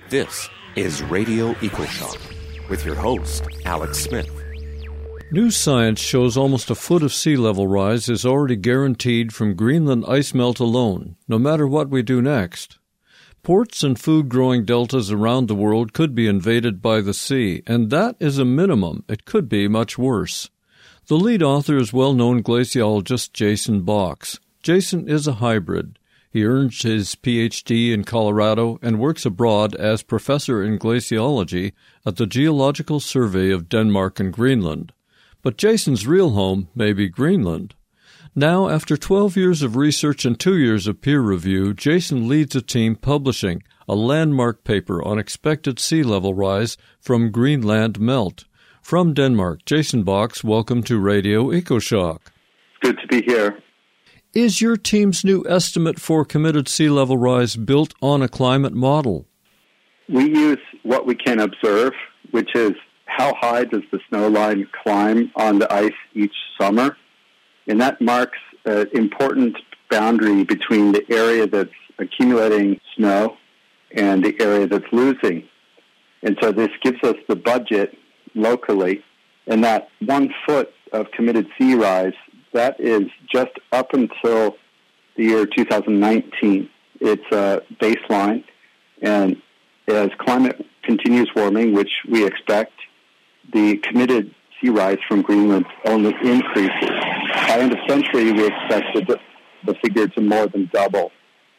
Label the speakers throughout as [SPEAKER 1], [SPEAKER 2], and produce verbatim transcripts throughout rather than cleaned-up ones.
[SPEAKER 1] This is Radio EcoShock with your host, Alex Smith.
[SPEAKER 2] New science shows almost a foot of sea level rise is already guaranteed from Greenland ice melt alone, no matter what we do next. Ports and food-growing deltas around the world could be invaded by the sea, and that is a minimum. It could be much worse. The lead author is well-known glaciologist Jason Boggs. Jason is a hybrid. He earned his P H D in Colorado and works abroad as professor in glaciology at the Geological Survey of Denmark and Greenland. But Jason's real home may be Greenland. Now, after twelve years of research and two years of peer review, Jason leads a team publishing a landmark paper on expected sea level rise from Greenland melt. From Denmark, Jason Boggs, welcome to Radio EcoShock.
[SPEAKER 3] Good to be here.
[SPEAKER 2] Is your team's new estimate for committed sea level rise built on a climate model?
[SPEAKER 3] We use what we can observe, which is how high does the snow line climb on the ice each summer? And that marks an important boundary between the area that's accumulating snow and the area that's losing. And so this gives us the budget locally, and that one foot of committed sea rise, that is just up until the year two thousand nineteen. It's a baseline, and as climate continues warming, which we expect, the committed sea rise from Greenland only increases. By end of century, we expect the, the figure to more than double.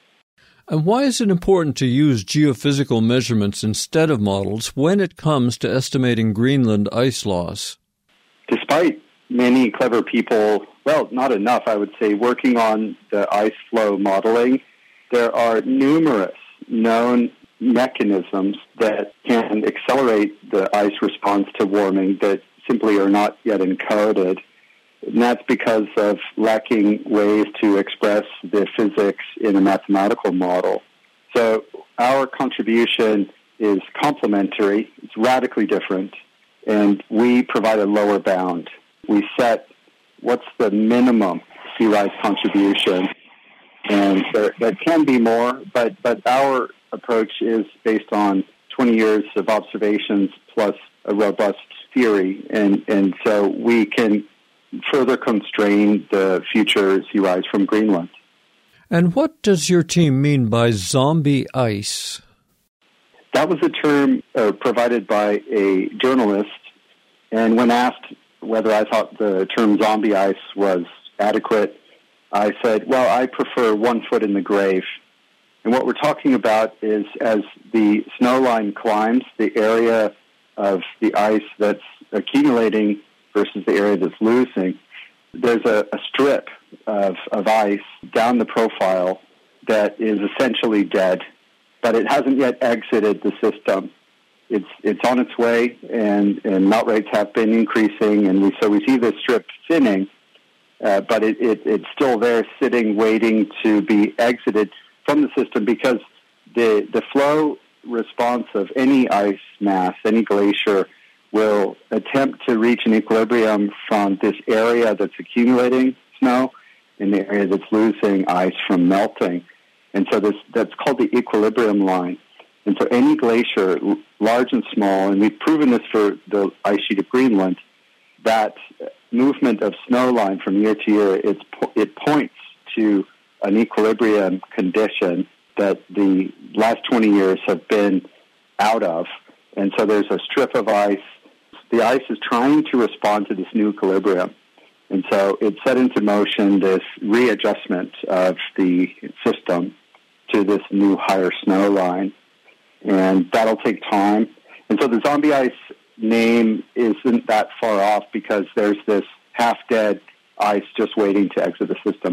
[SPEAKER 2] And why is it important to use geophysical measurements instead of models when it comes to estimating Greenland ice loss?
[SPEAKER 3] Despite many clever people, well, not enough, I would say, working on the ice flow modeling, there are numerous known mechanisms that can accelerate the ice response to warming that simply are not yet encoded. And that's because of lacking ways to express the physics in a mathematical model. So our contribution is complementary, it's radically different, and we provide a lower bound. We set what's the minimum sea rise contribution, and there, there can be more, but, but our approach is based on twenty years of observations plus a robust theory, and, and so we can further constrain the future sea rise from Greenland.
[SPEAKER 2] And what does your team mean by zombie ice?
[SPEAKER 3] That was a term uh, provided by a journalist, and when asked whether I thought the term zombie ice was adequate, I said, well, I prefer one foot in the grave. And what we're talking about is as the snow line climbs, the area of the ice that's accumulating versus the area that's losing, there's a, a strip of, of ice down the profile that is essentially dead, but it hasn't yet exited the system. It's it's on its way, and, and melt rates have been increasing, and we, so we see this strip thinning, uh, but it, it, it's still there sitting, waiting to be exited from the system because the the flow response of any ice mass, any glacier, will attempt to reach an equilibrium from this area that's accumulating snow and the area that's losing ice from melting. And so this that's called the equilibrium line. And so any glacier, large and small, and we've proven this for the ice sheet of Greenland, that movement of snow line from year to year, it's, it points to an equilibrium condition that the last twenty years have been out of. And so there's a strip of ice. The ice is trying to respond to this new equilibrium. And so it set into motion this readjustment of the system to this new higher snow line. And that'll take time. And so the zombie ice name isn't that far off because there's this half-dead ice just waiting to exit the system.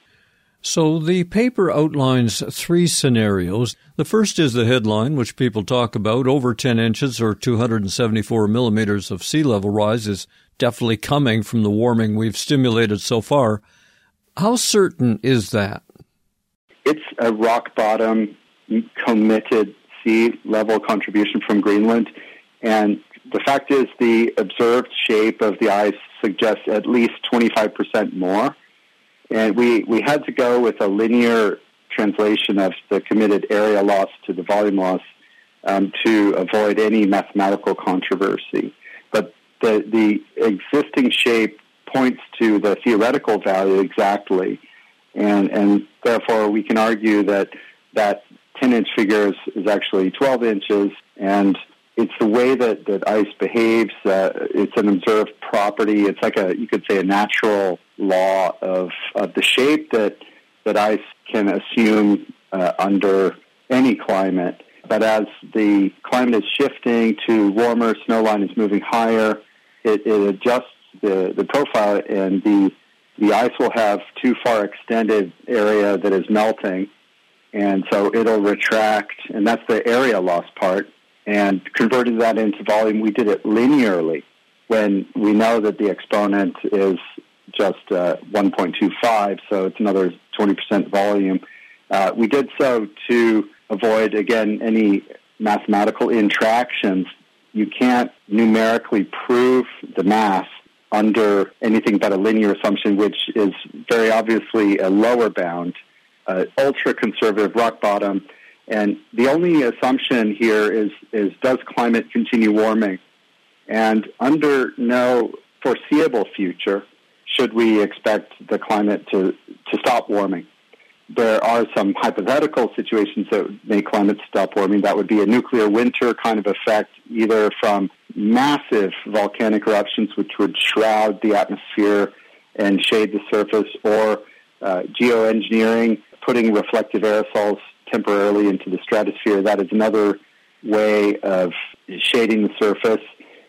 [SPEAKER 2] So the paper outlines three scenarios. The first is the headline, which people talk about. Over ten inches or two hundred seventy-four millimeters of sea level rise is definitely coming from the warming we've stimulated so far. How certain is that?
[SPEAKER 3] It's a rock-bottom committed sea level contribution from Greenland. And the fact is the observed shape of the ice suggests at least twenty-five percent more. And we, we had to go with a linear translation of the committed area loss to the volume loss um, to avoid any mathematical controversy. But the, the existing shape points to the theoretical value exactly, and, and therefore we can argue that that ten-inch figure is, is actually twelve inches, and it's the way that, that ice behaves. Uh, it's an observed property. It's like a, you could say, a natural law of, of the shape that, that ice can assume uh, under any climate. But as the climate is shifting to warmer, snow line is moving higher, it, it adjusts the, the profile, and the, the ice will have too far extended area that is melting, and so it'll retract, and that's the area loss part. And converting that into volume, we did it linearly when we know that the exponent is just uh, one point two five, so it's another twenty percent volume. Uh, we did so to avoid, again, any mathematical intractions. You can't numerically prove the mass under anything but a linear assumption, which is very obviously a lower bound, uh, ultra-conservative rock bottom. And the only assumption here is, is does climate continue warming? And under no foreseeable future should we expect the climate to, to stop warming. There are some hypothetical situations that would make climate stop warming. That would be a nuclear winter kind of effect, either from massive volcanic eruptions, which would shroud the atmosphere and shade the surface, or uh, geoengineering, putting reflective aerosols temporarily into the stratosphere. That is another way of shading the surface,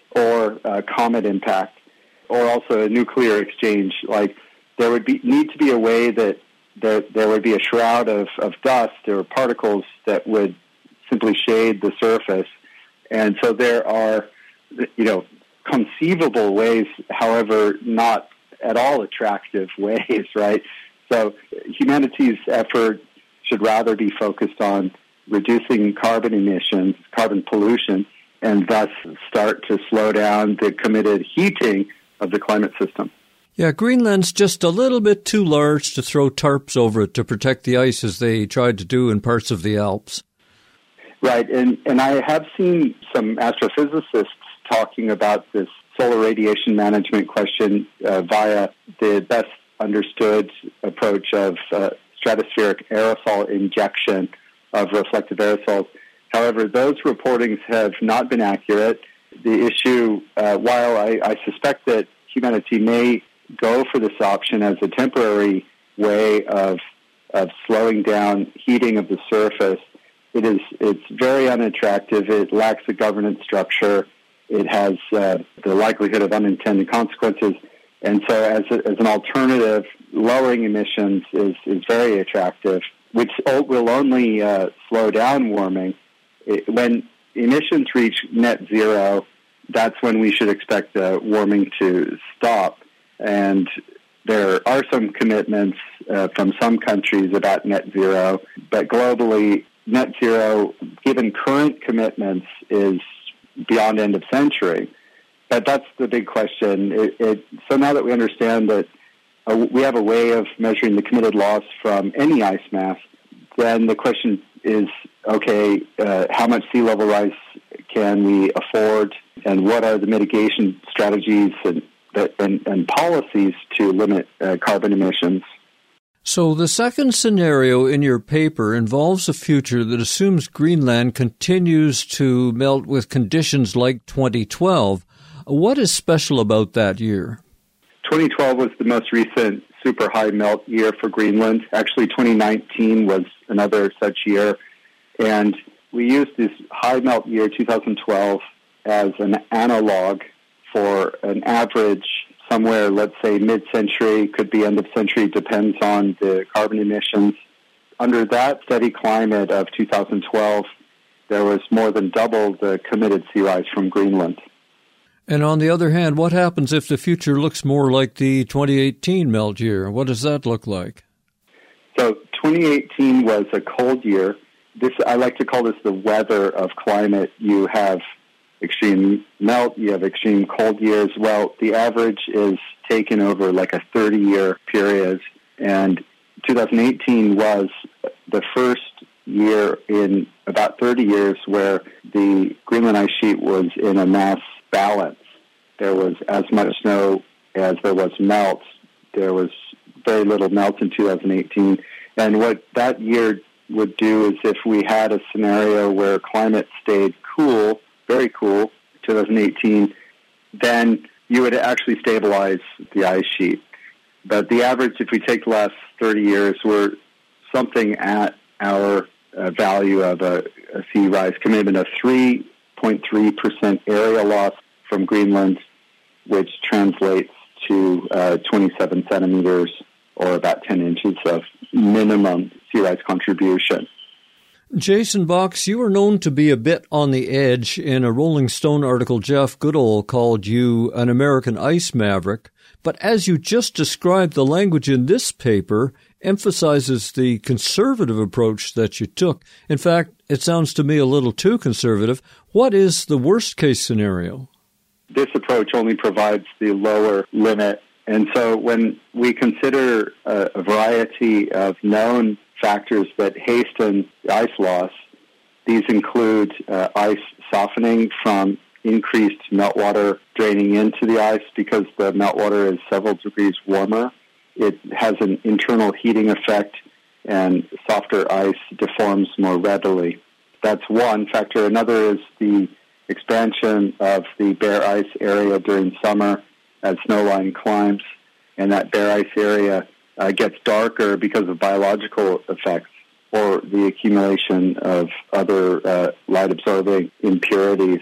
[SPEAKER 3] or uh, comet impact, or also a nuclear exchange. Like there would be need to be a way that there, there would be a shroud of, of dust or particles that would simply shade the surface. And so there are, you know, conceivable ways, however, not at all attractive ways, right? So humanity's effort should rather be focused on reducing carbon emissions, carbon pollution, and thus start to slow down the committed heating of the climate system.
[SPEAKER 2] Yeah, Greenland's just a little bit too large to throw tarps over it to protect the ice as they tried to do in parts of the Alps.
[SPEAKER 3] Right, and, and I have seen some astrophysicists talking about this solar radiation management question uh, via the best understood approach of uh, stratospheric aerosol injection of reflective aerosols. However, those reportings have not been accurate. The issue, uh, while I, I suspect that humanity may go for this option as a temporary way of of slowing down heating of the surface, it is it's very unattractive. It lacks a governance structure. It has uh, the likelihood of unintended consequences. And so as, a, as an alternative, lowering emissions is, is very attractive, which will only uh, slow down warming. It, when emissions reach net zero, that's when we should expect uh, warming to stop. And there are some commitments uh, from some countries about net zero, but globally, net zero, given current commitments, is beyond end of century. But that's the big question. It, it, so now that we understand that uh, we have a way of measuring the committed loss from any ice mass, then the question is, okay, uh, how much sea level rise can we afford, and what are the mitigation strategies and, and, and policies to limit uh, carbon emissions?
[SPEAKER 2] So the second scenario in your paper involves a future that assumes Greenland continues to melt with conditions like twenty twelve. What is special about that year?
[SPEAKER 3] twenty twelve was the most recent super high melt year for Greenland. Actually, twenty nineteen was another such year. And we used this high melt year, two thousand twelve, as an analog for an average somewhere, let's say mid-century, could be end of century, depends on the carbon emissions. Under that steady climate of two thousand twelve, there was more than double the committed sea rise from Greenland.
[SPEAKER 2] And on the other hand, what happens if the future looks more like the twenty eighteen melt year? What does that look like?
[SPEAKER 3] So twenty eighteen was a cold year. This I like to call this the weather of climate. You have extreme melt, you have extreme cold years. Well, the average is taken over like a thirty-year period, and two thousand eighteen was the first year in about thirty years where the Greenland ice sheet was in a mass balance. There was as much snow as there was melt. There was very little melt in two thousand eighteen. And what that year would do is if we had a scenario where climate stayed cool, very cool, twenty eighteen, then you would actually stabilize the ice sheet. But the average, if we take the last thirty years, we're something at our uh, value of a, a sea rise commitment of three point three percent area loss from Greenland, which translates to uh, twenty-seven centimeters or about ten inches of minimum sea rise contribution.
[SPEAKER 2] Jason Box, you are known to be a bit on the edge. In a Rolling Stone article, Jeff Goodall called you an American ice maverick. But as you just described, the language in this paper emphasizes the conservative approach that you took. In fact, it sounds to me a little too conservative. What is the worst-case scenario?
[SPEAKER 3] This approach only provides the lower limit. And so when we consider a, a variety of known factors that hasten ice loss, these include uh, ice softening from increased meltwater draining into the ice because the meltwater is several degrees warmer. It has an internal heating effect, and softer ice deforms more readily. That's one factor. Another is the expansion of the bare ice area during summer as snowline climbs, and that bare ice area uh, gets darker because of biological effects or the accumulation of other uh, light-absorbing impurities.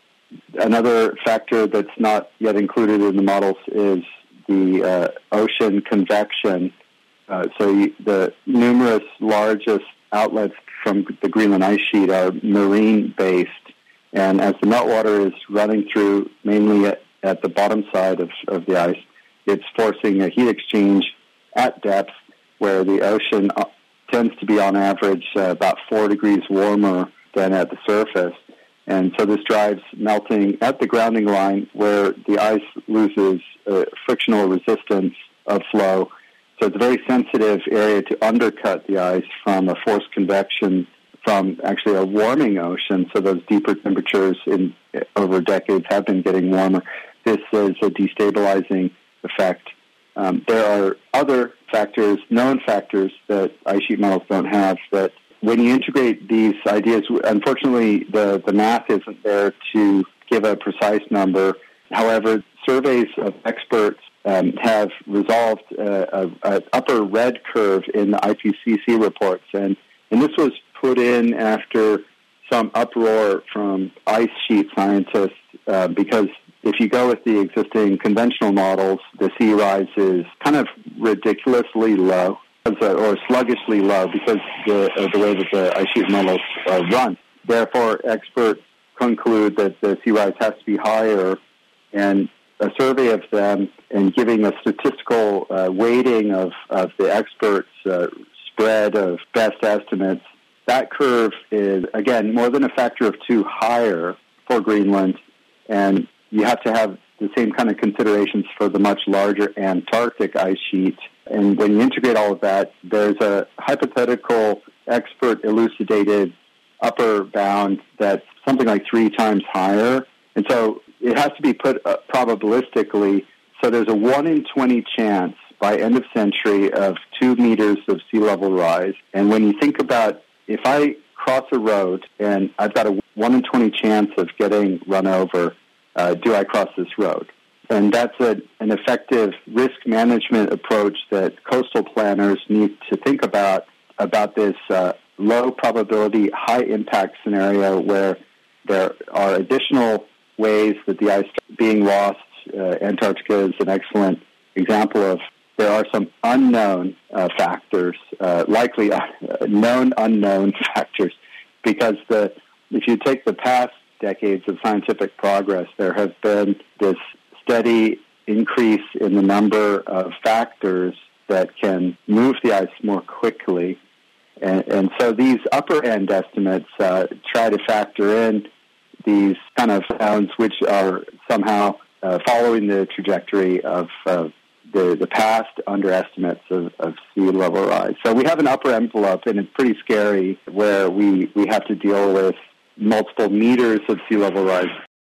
[SPEAKER 3] Another factor that's not yet included in the models is the uh, ocean convection. Uh, so you, the numerous largest outlets from the Greenland ice sheet are marine-based, and as the meltwater is running through mainly at, at the bottom side of, of the ice, it's forcing a heat exchange at depth where the ocean tends to be on average uh, about four degrees warmer than at the surface. And so this drives melting at the grounding line where the ice loses uh, frictional resistance of flow. So it's a very sensitive area to undercut the ice from a forced convection from actually a warming ocean. So those deeper temperatures in over decades have been getting warmer. This is a destabilizing effect. Um, there are other factors, known factors, that ice sheet models don't have that when you integrate these ideas, unfortunately, the, the math isn't there to give a precise number. However, surveys of experts um, have resolved an upper red curve in the I P C C reports. And, and this was put in after some uproar from ice sheet scientists uh, because if you go with the existing conventional models, the sea rise is kind of ridiculously low. Or sluggishly low because the uh, the way that the ice sheet models uh, run. Therefore, experts conclude that the sea rise has to be higher, and a survey of them and giving a statistical uh, weighting of, of the experts' uh, spread of best estimates, that curve is, again, more than a factor of two higher for Greenland, and you have to have the same kind of considerations for the much larger Antarctic ice sheet. And when you integrate all of that, there's a hypothetical expert elucidated upper bound that's something like three times higher. And so it has to be put uh, probabilistically. So there's a one in twenty chance by end of century of two meters of sea level rise. And when you think about if I cross a road and I've got a one in twenty chance of getting run over, uh, do I cross this road? And that's a, an effective risk management approach that coastal planners need to think about, about this uh, low probability, high impact scenario where there are additional ways that the ice is being lost. Uh, Antarctica is an excellent example of there are some unknown uh, factors, uh, likely uh, known unknown factors, because the if you take the past decades of scientific progress, there have been this steady increase in the number of factors that can move the ice more quickly. And, and so these upper end estimates uh, try to factor in these kind of bounds which are somehow uh, following the trajectory of uh, the, the past underestimates of, of sea level rise. So we have an upper envelope, and it's pretty scary, where we, we have to deal with multiple meters of sea level rise.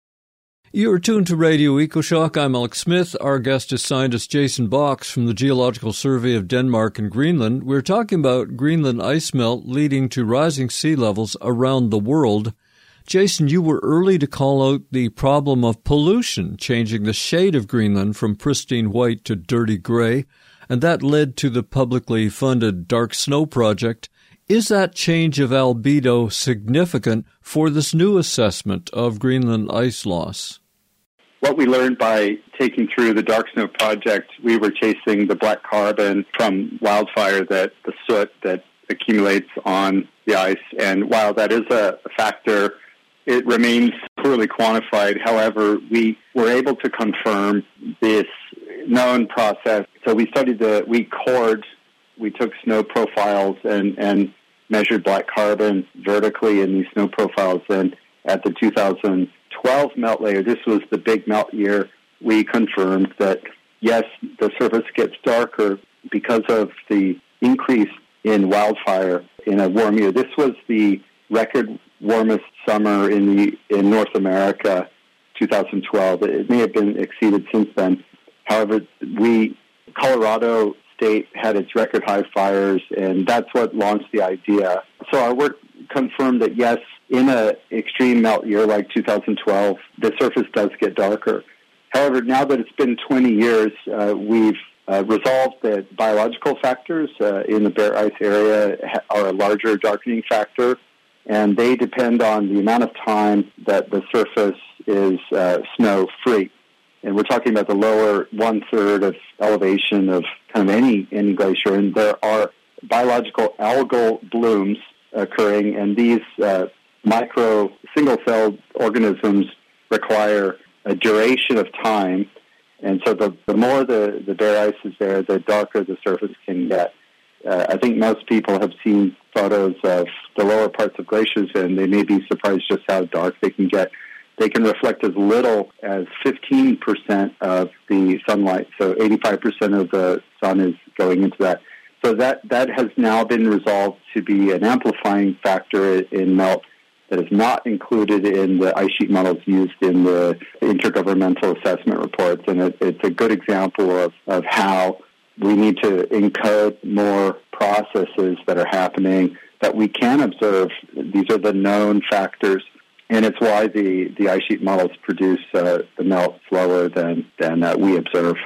[SPEAKER 2] You are tuned to Radio EcoShock. I'm Alex Smith. Our guest is scientist Jason Box from the Geological Survey of Denmark and Greenland. We're talking about Greenland ice melt leading to rising sea levels around the world. Jason, you were early to call out the problem of pollution, changing the shade of Greenland from pristine white to dirty gray, and that led to the publicly funded Dark Snow Project. Is that change of albedo significant for this new assessment of Greenland ice loss?
[SPEAKER 3] What we learned by taking through the Dark Snow Project, we were chasing the black carbon from wildfire, that the soot that accumulates on the ice. And while that is a factor, it remains poorly quantified. However, we were able to confirm this known process. So we studied the, we cored, we took snow profiles and, and measured black carbon vertically in these snow profiles. And at the two thousand twelve melt layer, this was the big melt year, we confirmed that, yes, the surface gets darker because of the increase in wildfire in a warm year. This was the record warmest summer in the in North America, two thousand twelve. It may have been exceeded since then. However, we Colorado State had its record high fires, and that's what launched the idea. So our work confirmed that, yes, in an extreme melt year like two thousand twelve, the surface does get darker. However, now that it's been twenty years, uh, we've uh, resolved that biological factors uh, in the bare ice area are a larger darkening factor, and they depend on the amount of time that the surface is uh, snow-free. And we're talking about the lower one-third of elevation of kind of any, any glacier, and there are biological algal blooms occurring, and these uh, micro single-celled organisms require a duration of time, and so the, the more the, the bare ice is there, the darker the surface can get. Uh, I think most people have seen photos of the lower parts of glaciers, and they may be surprised just how dark they can get. They can reflect as little as fifteen percent of the sunlight, so eighty-five percent of the sun is going into that. So that, that has now been resolved to be an amplifying factor in melt that is not included in the ice sheet models used in the intergovernmental assessment reports. And it, it's a good example of, of how we need to encode more processes that are happening that we can observe. These are the known factors, and it's why the, the ice sheet models produce uh, the melt slower than, than uh, we observe.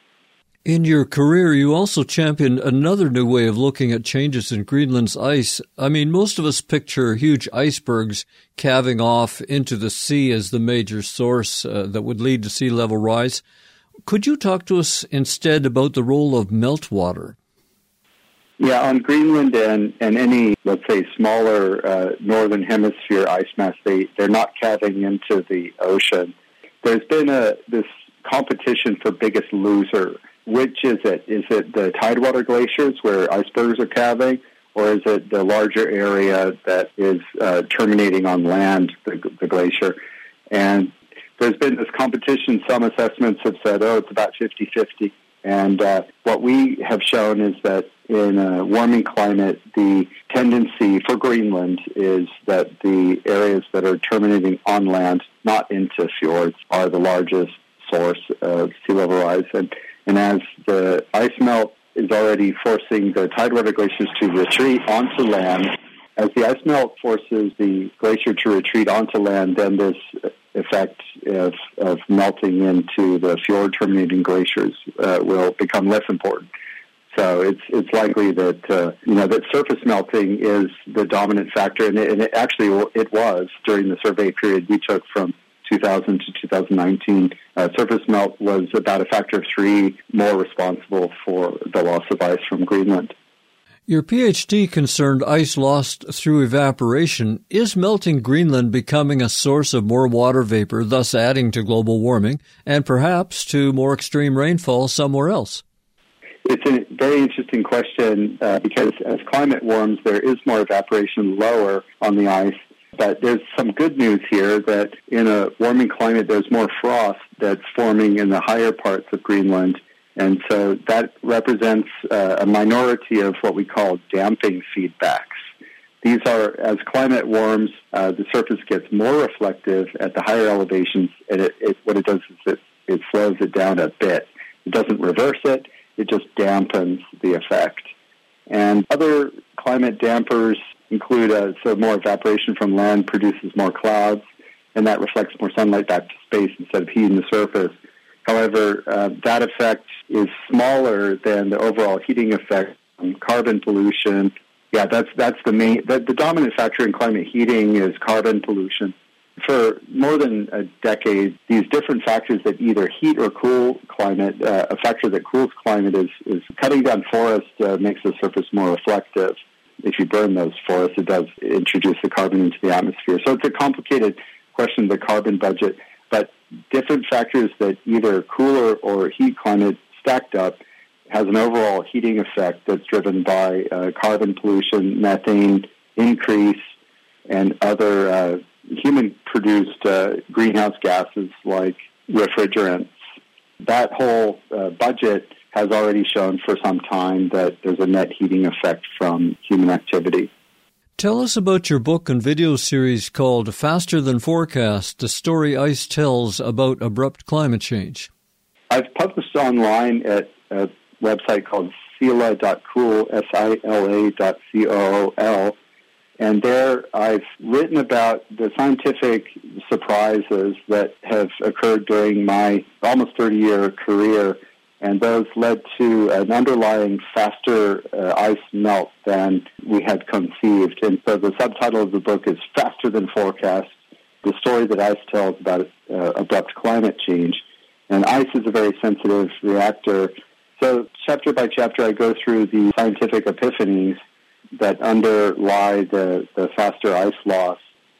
[SPEAKER 2] In your career, you also championed another new way of looking at changes in Greenland's ice. I mean, most of us picture huge icebergs calving off into the sea as the major source uh, that would lead to sea level rise. Could you talk to us instead about the role of meltwater?
[SPEAKER 3] Yeah, on Greenland and, and any, let's say, smaller uh, northern hemisphere ice mass, they, they're not calving into the ocean. There's been a this competition for biggest loser. Which is it? Is it the tidewater glaciers where icebergs are calving, or is it the larger area that is uh, terminating on land, the, the glacier? And there's been this competition. Some assessments have said, oh, it's about fifty-fifty. And uh, what we have shown is that in a warming climate, the tendency for Greenland is that the areas that are terminating on land, not into fjords, are the largest source of sea level rise. And And as the ice melt is already forcing the tidewater glaciers to retreat onto land, as the ice melt forces the glacier to retreat onto land, then this effect of, of melting into the fjord-terminating glaciers uh, will become less important. So it's it's likely that uh, you know that surface melting is the dominant factor, and it, and it actually it was during the survey period we took from two thousand to two thousand nineteen. Uh, surface melt was about a factor of three more responsible for the loss of ice from Greenland.
[SPEAKER 2] Your PhD concerned ice lost through evaporation. Is melting Greenland becoming a source of more water vapor, thus adding to global warming, and perhaps to more extreme rainfall somewhere else?
[SPEAKER 3] It's a very interesting question uh, because as climate warms, there is more evaporation lower on the ice. But there's some good news here that in a warming climate, there's more frost that's forming in the higher parts of Greenland. And so that represents uh, a minority of what we call damping feedbacks. These are, as climate warms, uh, the surface gets more reflective at the higher elevations, and it, it, what it does is it, it slows it down a bit. It doesn't reverse it, it just dampens the effect. And other climate dampers include, uh, so more evaporation from land produces more clouds, and that reflects more sunlight back to space instead of heating the surface. However, uh, that effect is smaller than the overall heating effect on carbon pollution. Yeah, that's that's the main, the, the dominant factor in climate heating is carbon pollution. For more than a decade, these different factors that either heat or cool climate, uh, a factor that cools climate is, is cutting down forests uh, makes the surface more reflective. If you burn those forests, it does introduce the carbon into the atmosphere. So it's a complicated question, the carbon budget, but different factors that either cool or, or heat climate stacked up has an overall heating effect that's driven by uh, carbon pollution, methane increase, and other uh, human-produced uh, greenhouse gases like refrigerants. That whole uh, budget has already shown for some time that there's a net heating effect from human activity.
[SPEAKER 2] Tell us about your book and video series called Faster Than Forecast, the story ICE tells about abrupt climate change.
[SPEAKER 3] I've published online at a website called sila dot cool, S I L A dot C O O L, and there I've written about the scientific surprises that have occurred during my almost thirty-year career, and those led to an underlying faster uh, ice melt than we had conceived. And so the subtitle of the book is Faster Than Forecast, the story that ICE tells about uh, abrupt climate change. And ice is a very sensitive reactor. So chapter by chapter, I go through the scientific epiphanies that underlie the, the faster ice loss.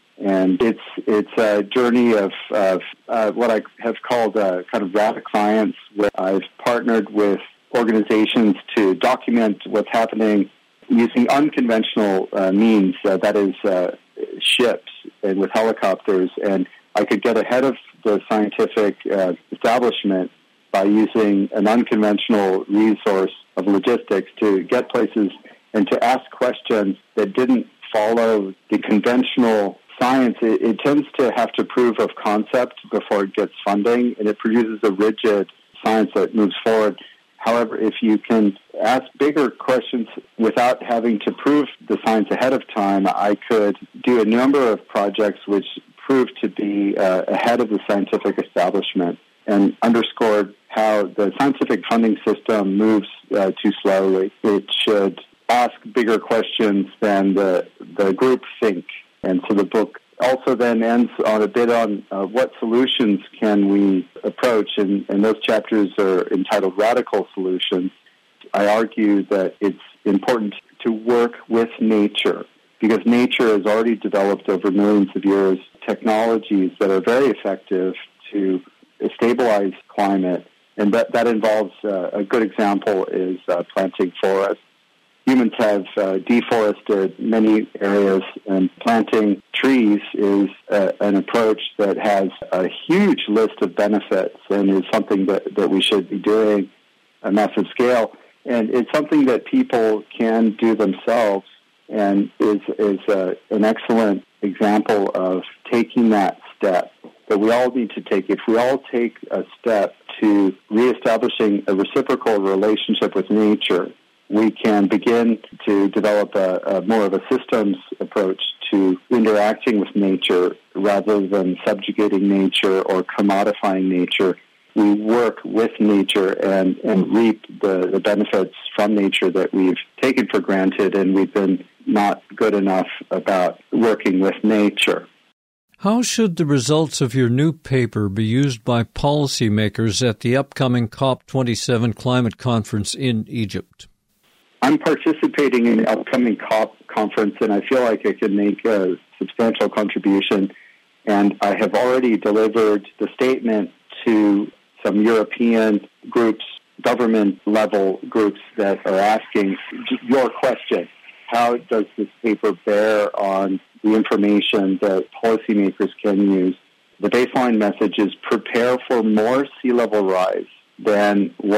[SPEAKER 3] And it's it's a journey of, of uh, what I have called a kind of radical science, where I've partnered with organizations to document what's happening using unconventional uh, means, uh, that is, uh, ships and with helicopters. And I could get ahead of the scientific uh, establishment by using an unconventional resource of logistics to get places and to ask questions that didn't follow the conventional science. It, it tends to have to prove of concept before it gets funding, and it produces a rigid science that moves forward. However, if you can ask bigger questions without having to prove the science ahead of time, I could do a number of projects which proved to be uh, ahead of the scientific establishment and underscored how the scientific funding system moves uh, too slowly. It should ask bigger questions than the, the group think. And so the book also then ends on a bit on uh, what solutions can we approach, and, and those chapters are entitled Radical Solutions. I argue that it's important to work with nature, because nature has already developed over millions of years technologies that are very effective to stabilize climate, and that, that involves, uh, a good example is uh, planting forests. Humans have uh, deforested many areas, and planting trees is uh, an approach that has a huge list of benefits and is something that, that we should be doing on a massive scale. And it's something that people can do themselves, and is, is uh, an excellent example of taking that step that we all need to take. If we all take a step to reestablishing a reciprocal relationship with nature, we can begin to develop a, a more of a systems approach to interacting with nature rather than subjugating nature or commodifying nature. We work with nature and, and reap the, the benefits from nature that we've taken for granted, and we've been not good enough about working with nature.
[SPEAKER 2] How should the results of your new paper be used by policymakers at the upcoming COP twenty-seven climate conference in Egypt?
[SPEAKER 3] I'm participating in the upcoming COP conference, and I feel like I can make a substantial contribution. And I have already delivered the statement to some European groups, government-level groups that are asking your question. How does this paper bear on the information that policymakers can use? The baseline message is prepare for more sea level rise than what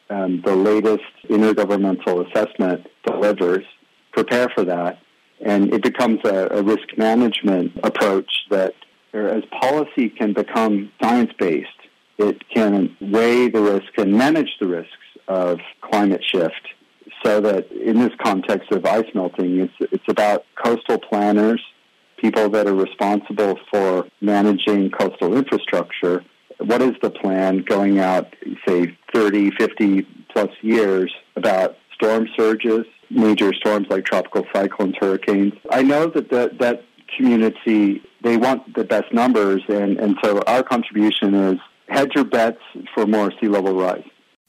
[SPEAKER 3] um, the latest intergovernmental assessment delivers, prepare for that, and it becomes a, a risk management approach that, as policy can become science-based, it can weigh the risk and manage the risks of climate shift, so that in this context of ice melting, it's it's about coastal planners, people that are responsible for managing coastal infrastructure. What is the plan going out, say, thirty, fifty plus years about storm surges, major storms like tropical cyclones, hurricanes? I know that the, that community, they want the best numbers, and, and so our contribution is hedge your bets for more sea level rise.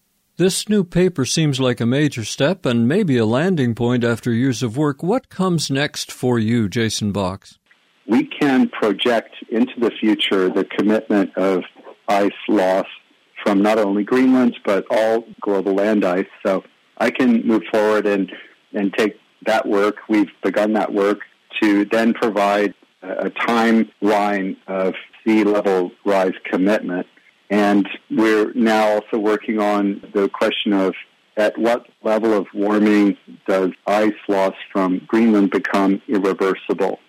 [SPEAKER 2] This new paper seems like a major step and maybe a landing point after years of work. What comes next for you, Jason Box?
[SPEAKER 3] We can project into the future the commitment of ice loss from not only Greenland, but all global land ice. So I can move forward and, and take that work. We've begun that work to then provide a timeline of sea level rise commitment. And we're now also working on the question of at what level of warming does ice loss from Greenland become irreversible?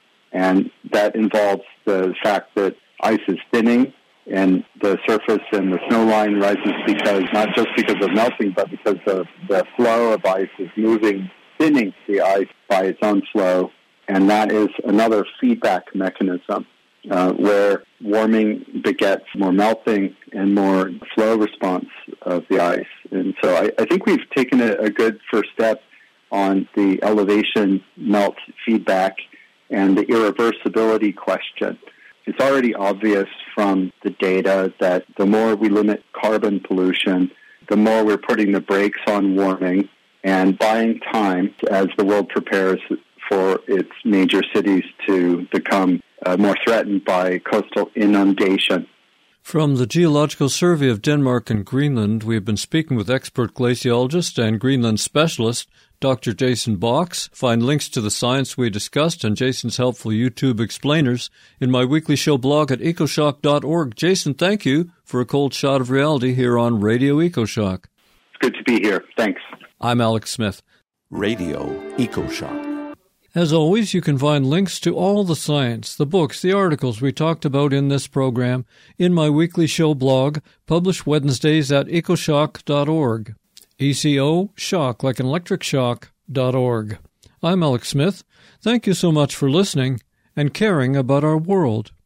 [SPEAKER 3] And that involves the fact that ice is thinning and the surface and the snow line rises because, not just because of melting, but because the, the flow of ice is moving, thinning the ice by its own flow. And that is another feedback mechanism. Uh, where warming begets more melting and more flow response of the ice. And so I, I think we've taken a, a good first step on the elevation melt feedback and the irreversibility question. It's already obvious from the data that the more we limit carbon pollution, the more we're putting the brakes on warming and buying time as the world prepares for its major cities to become Uh, more threatened by coastal inundation.
[SPEAKER 2] From the Geological Survey of Denmark and Greenland, we have been speaking with expert glaciologist and Greenland specialist, Doctor Jason Box. Find links to the science we discussed and Jason's helpful YouTube explainers in my weekly show blog at ecoshock dot org. Jason, thank you for a cold shot of reality here on Radio EcoShock.
[SPEAKER 3] It's good to be here. Thanks.
[SPEAKER 2] I'm Alex Smith.
[SPEAKER 1] Radio EcoShock.
[SPEAKER 2] As always, you can find links to all the science, the books, the articles we talked about in this program in my weekly show blog, published Wednesdays at ecoshock dot org. E C O, shock, like an electric shock, dot org. I'm Alex Smith. Thank you so much for listening and caring about our world.